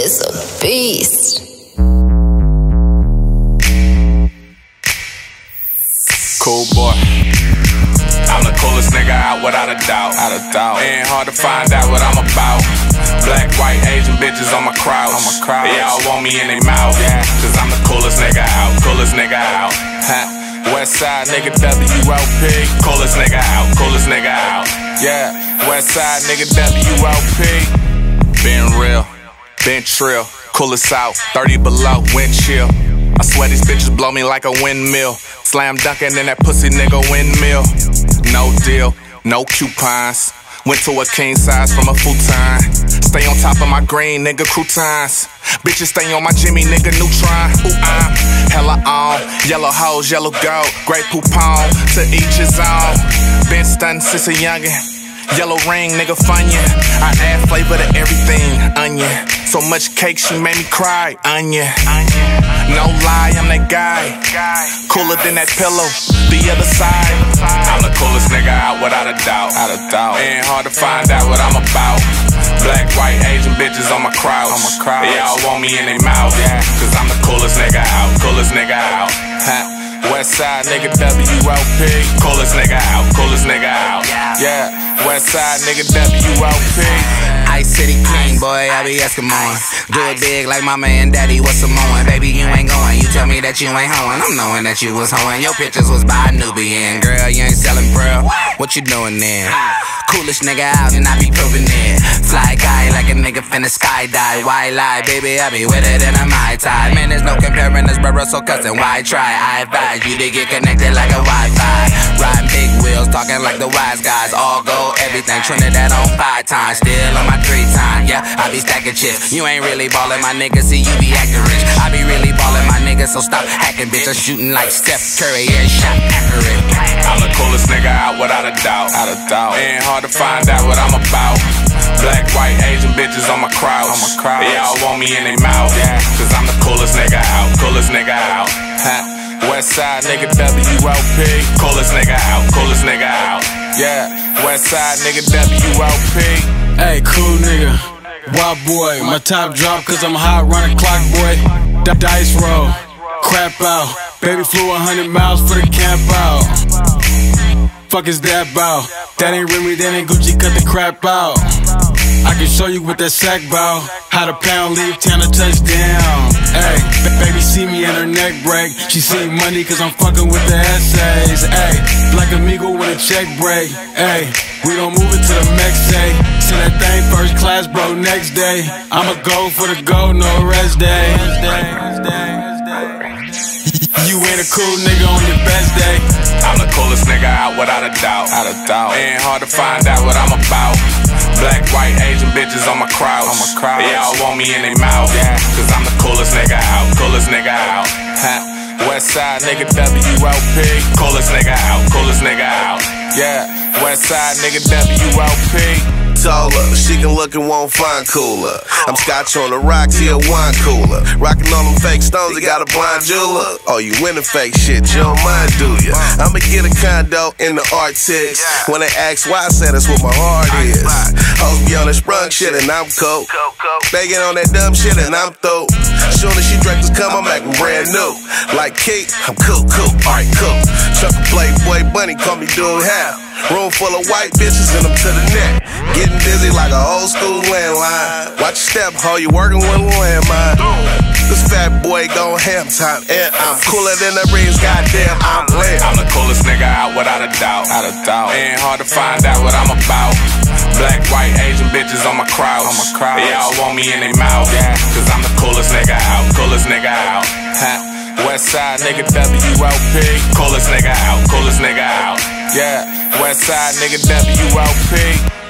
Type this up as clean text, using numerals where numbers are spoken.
is a beast. Cool boy. I'm the coolest nigga out without a doubt. Ain't hard to find out what I'm about. Black, white, Asian bitches on my crowd. They all want me in their mouth. Cause I'm the coolest nigga out. West side nigga WLP. Coolest nigga out. Yeah, West side nigga WLP. Been real, been trill. Coolest out, 30 below, wind chill. I swear these bitches blow me like a windmill. Slam dunking in that pussy nigga windmill. No deal, no coupons. Went to a king size from a futon. Stay on top of my green nigga croutons. Bitches stay on my Jimmy nigga Neutron. Ooh, I'm hella on. Yellow hoes, yellow gold. Great poupon, to each his own. Been stunning since a youngin'. Yellow ring, nigga Funya. I add flavor to everything, onion. So much cake, she made me cry, onion. No lie, I'm that guy. Cooler than that pillow, the other side. I'm the coolest nigga out without a doubt. Ain't hard to find out what I'm about. Black, white, Asian bitches on my crowd. They all want me in their mouth. Cause I'm the coolest nigga out. West side nigga WLP. Coolest nigga out. Yeah, West side nigga WLP. Ice City King, boy, I be Eskimo. Do it big like mama and daddy, what's Samoan? Baby, you ain't going, you tell me that you ain't hoeing. I'm knowing that you was hoeing, your pictures was by a Nubian. Girl, you ain't selling bro, what you doing then? Coolest nigga out and I be proving it. Fly guy like a nigga finna skydive. Why lie, baby, I be with it in a Mai Tai. Man, there's no comparing this brother, so cousin, why try? I advise you to get connected like a Wi-Fi. Riding big wheels, talking like the wise guys. All gold, everything, Trinidad on 5 times. Still on my 3 times, yeah, I be stacking chips. You ain't really ballin', my nigga, see you be acting rich. I be really ballin', my nigga, so stop hacking, bitch. I'm shooting like Steph Curry, yeah, shot accurate. I'm the coolest nigga out without a doubt. Ain't hard to find out what I'm about. Black, white, Asian bitches on my crowd. They all want me in their mouth. Cause I'm the coolest nigga out. West side nigga WLP. Coolest nigga out. Yeah, West side nigga WLP. Hey, cool nigga, wild boy. My top drop cause I'm hot, running clock, boy. Dice roll, crap out. Baby flew 100 miles for the camp out. Fuck is that bout? That ain't Remy, that ain't Gucci, cut the crap out. I can show you with that sack bow. How the pound leave town a touchdown. Ayy, baby see me and her neck break. She see money cause I'm fucking with the essays. Ayy, Black Amigo with a check break. Ayy, we gon' move it to the next day. Send that thing first class, bro, next day. I'ma go for the gold, no rest day. You ain't a cool nigga on your best day. I'm the coolest nigga out without a doubt. Ain't hard to find out what I'm about. Black, white, Asian bitches on my crowd. They all want me in their mouth. Cause I'm the coolest nigga out. West side nigga WLP. Coolest nigga out. Yeah, West side nigga WLP. Taller, she can look and won't find cooler. I'm Scotch on the rocks, he a wine cooler. Rockin' on them fake stones, he got a blind jeweler. Oh, you winning fake shit, you don't mind, do ya? I'ma get a condo in the Arctic. When they ask why, I say that's what my heart is. Hoes be on that sprung shit and I'm cold. They get on that dumb shit and I'm through. Soon as she drinks come, I'm acting brand new. Like Keith, I'm cool, alright, cool. Chuck a Playboy bunny, call me dude half. Room full of white bitches and I'm to the neck. Getting dizzy like an old school landline. Watch your step, ho, you working with a landmine. This fat boy gon' ham time, and I'm cooler than the breeze, goddamn, I'm lit. I'm the coolest nigga out without a doubt. Ain't hard to find out what I'm about. Black, white, Asian bitches on my crowd. They all want me in their mouth. Cause I'm the coolest nigga out. West side nigga WLP. Coolest nigga out. Yeah, West side nigga WLP.